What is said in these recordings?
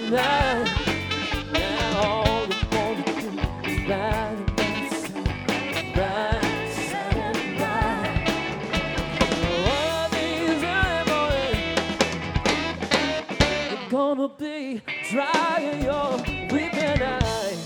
night. Now all you wanna do is ride Saturday night. One of these early mornings, you're gonna be drying your weeping eyes.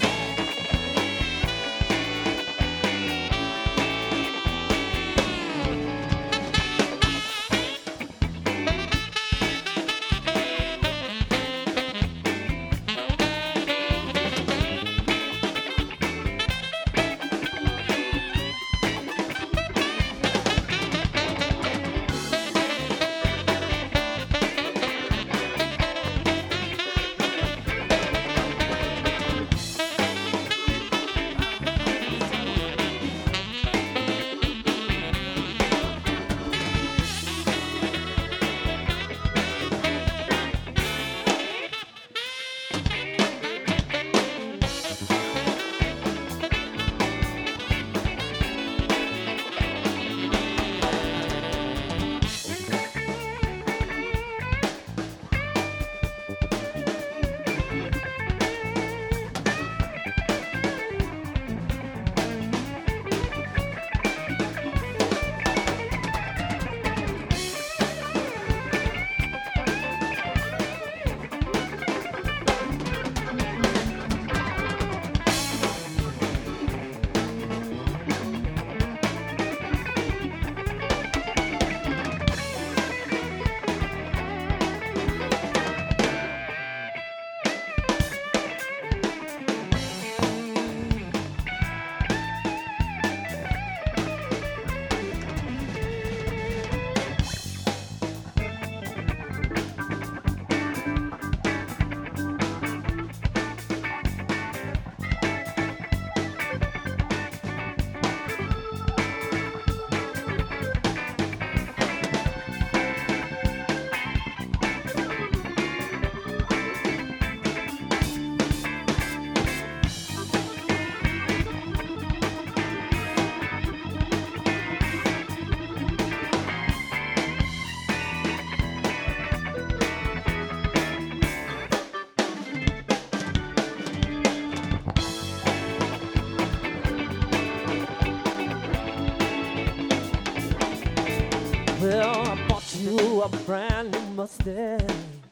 Well, I bought you a brand new Mustang,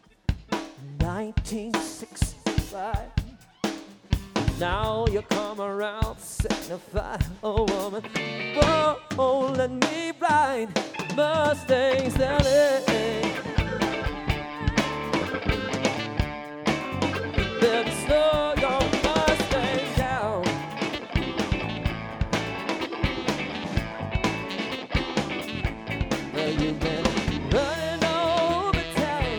1965. Now you come around signify, oh woman, whoa, let me ride Mustang's LA. Better slow your Mustang down. You've been running over town.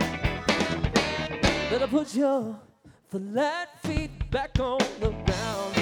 Better put your flat feet back on the ground.